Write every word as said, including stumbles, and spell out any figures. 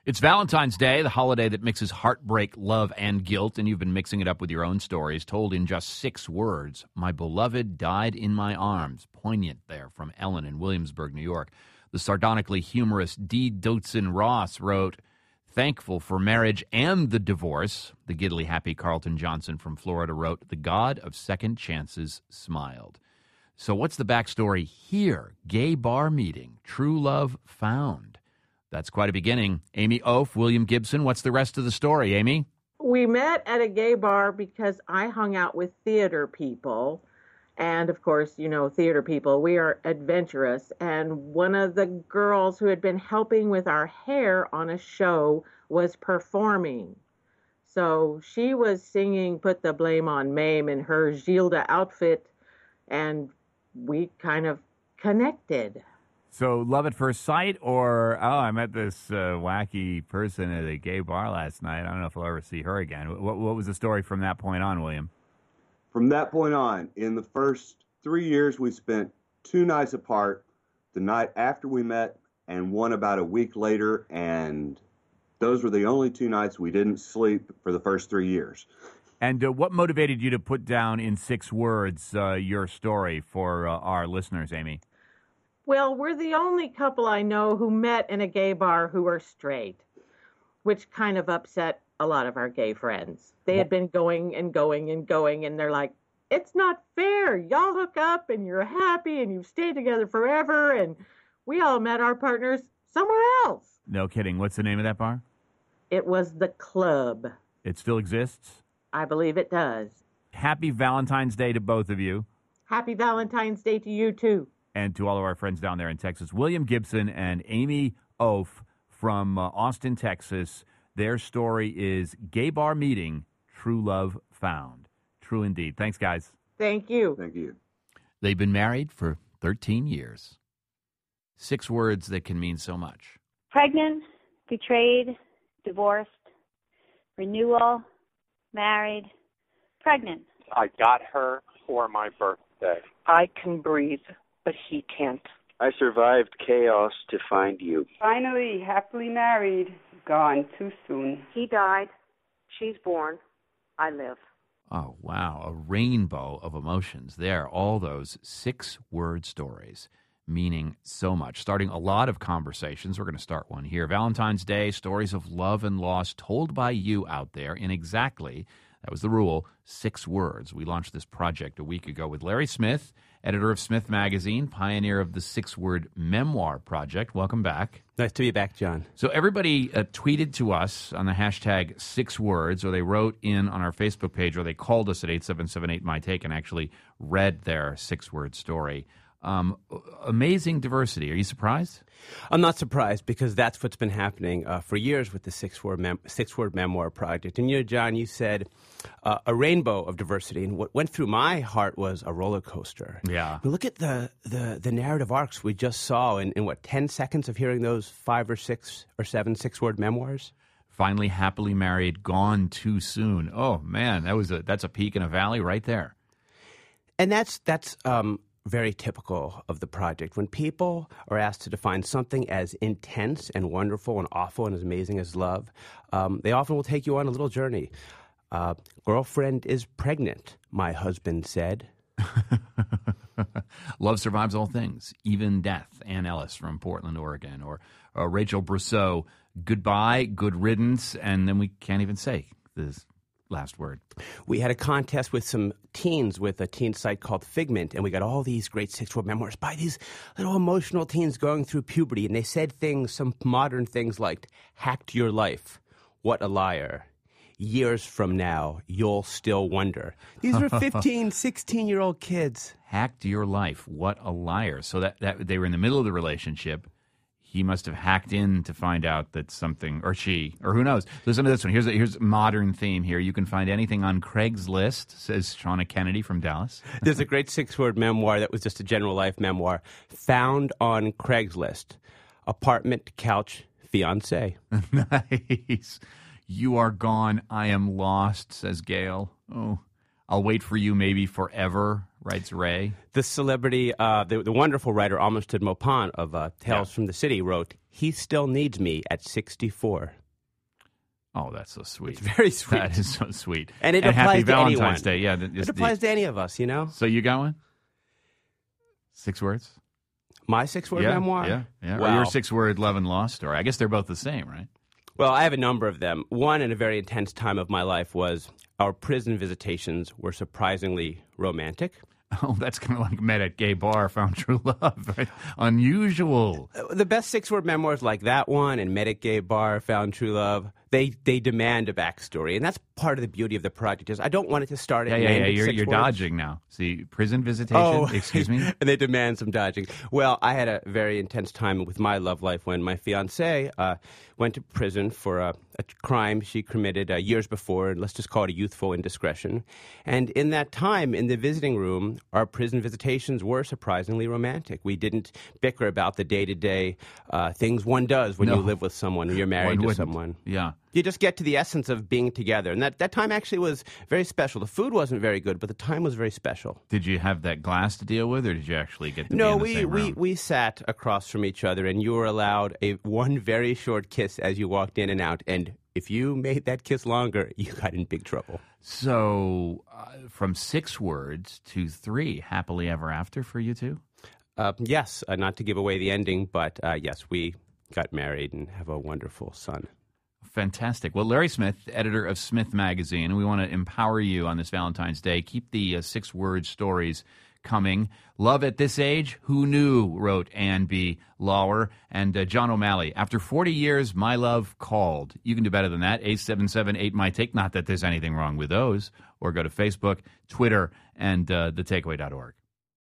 It's Valentine's Day, the holiday that mixes heartbreak, love, and guilt, and you've been mixing it up with your own stories, told in just six words. My beloved died in my arms. Poignant there from Ellen in Williamsburg, New York. The sardonically humorous D. Dotzen Ross wrote, thankful for marriage and the divorce. The giddily happy Carlton Johnson from Florida wrote, the God of second chances smiled. So what's the backstory here? Gay bar meeting, true love found. That's quite a beginning. Amy Oaf, William Gibson, what's the rest of the story, Amy? We met at a gay bar because I hung out with theater people. And, of course, you know, theater people, we are adventurous. And one of the girls who had been helping with our hair on a show was performing. So she was singing Put the Blame on Mame in her Gilda outfit, and we kind of connected. So love at first sight, or, oh, I met this uh, wacky person at a gay bar last night. I don't know if I'll ever see her again. What, what was the story from that point on, William? From that point on, in the first three years, we spent two nights apart, the night after we met and one about a week later, and those were the only two nights we didn't sleep for the first three years. And uh, what motivated you to put down in six words uh, your story for uh, our listeners, Amy? Well, we're the only couple I know who met in a gay bar who are straight, which kind of upset a lot of our gay friends. They had been going and going and going, and they're like, it's not fair. Y'all hook up, and you're happy, and you've stayed together forever, and we all met our partners somewhere else. No kidding. What's the name of that bar? It was The Club. It still exists? I believe it does. Happy Valentine's Day to both of you. Happy Valentine's Day to you, too. And to all of our friends down there in Texas. William Gibson and Amy Oaf from uh, Austin, Texas. Their story is Gay Bar Meeting, True Love Found. True indeed. Thanks, guys. Thank you. Thank you. They've been married for thirteen years. Six words that can mean so much. Pregnant, betrayed, divorced, renewal, married, pregnant. I got her for my birthday. I can breathe, but he can't. I survived chaos to find you. Finally, happily married, gone too soon. He died. She's born. I live. Oh, wow. A rainbow of emotions there. All those six-word stories meaning so much. Starting a lot of conversations. We're going to start one here. Valentine's Day, stories of love and loss told by you out there in exactly, that was the rule, six words. We launched this project a week ago with Larry Smith, editor of Smith Magazine, pioneer of the six-word memoir project. Welcome back. Nice to be back, John. So everybody uh, tweeted to us on the hashtag six words, or they wrote in on our Facebook page, or they called us at eight seven seven eight my take and actually read their six-word story. Um, amazing diversity. Are you surprised? I'm not surprised because that's what's been happening uh, for years with the six-word mem- six-word memoir project. And you know, John, you said uh, a rainbow of diversity, and what went through my heart was a roller coaster. Yeah. Look at the, the, the narrative arcs we just saw in, in what ten seconds of hearing those five or six or seven six-word memoirs. Finally, happily married, gone too soon. Oh man, that was a that's a peak in a valley right there. And that's that's. Um, very typical of the project. When people are asked to define something as intense and wonderful and awful and as amazing as love, um, they often will take you on a little journey. Uh, girlfriend is pregnant, my husband said. Love survives all things, even death. Ann Ellis from Portland, Oregon. Or uh, Rachel Brousseau, goodbye, good riddance, and then we can't even say this last word. We had a contest with some teens with a teen site called Figment, and we got all these great six-word memoirs by these little emotional teens going through puberty, and they said things, some modern things like, hacked your life, what a liar, years from now, you'll still wonder. These were fifteen, sixteen-year-old kids. Hacked your life, what a liar. So that, that they were in the middle of the relationship. He must have hacked in to find out that something, or she, or who knows. Listen to this one. Here's a, here's a modern theme here. You can find anything on Craigslist, says Shauna Kennedy from Dallas. There's a great six-word memoir that was just a general life memoir. Found on Craigslist. Apartment, couch, fiancé. Nice. You are gone. I am lost, says Gail. Oh, I'll wait for you maybe forever, writes Ray. The celebrity, uh, the, the wonderful writer Armistead Maupin of uh, Tales yeah. from the City wrote, "He still needs me at sixty-four." Oh, that's so sweet. It's very sweet. That is so sweet. And it and applies happy to Valentine's anyone. Day. Yeah, it applies the, to any of us, you know? So you got one? Six words? My six-word yeah, memoir? Yeah, yeah. Wow. Or your six-word love and lost story. I guess they're both the same, right? Well, I have a number of them. One, in a very intense time of my life, was our prison visitations were surprisingly romantic. Oh, that's kind of like met at gay bar, found true love, right? Unusual. The best six-word memoirs like that one and met at gay bar, found true love, they they demand a backstory. And that's part of the beauty of the project is I don't want it to start at Yeah, yeah, yeah. You're, six you're words. dodging now. See, prison visitation, oh, excuse me? And they demand some dodging. Well, I had a very intense time with my love life when my fiancée uh, went to prison for a, a crime she committed uh, years before, and let's just call it a youthful indiscretion. And in that time, in the visiting room, our prison visitations were surprisingly romantic. We didn't bicker about the day-to-day uh, things one does when no. you live with someone or you're married one to someone. Yeah. You just get to the essence of being together. And that, that time actually was very special. The food wasn't very good, but the time was very special. Did you have that glass to deal with, or did you actually get to no, be in the we, same we, room? we sat across from each other, and you were allowed a one very short kiss as you walked in and out. And if you made that kiss longer, you got in big trouble. So uh, from six words to three, happily ever after for you two? Uh, yes, uh, not to give away the ending, but uh, yes, we got married and have a wonderful son. Fantastic. Well, Larry Smith, editor of Smith Magazine, and we want to empower you on this Valentine's Day. Keep the uh, six-word stories coming. Love at this age? Who knew? Wrote Ann B. Lauer. And uh, John O'Malley, after forty years, my love called. You can do better than that. eight seven seven eight, M Y Take. Not that there's anything wrong with those. Or go to Facebook, Twitter, and uh, the takeaway dot org.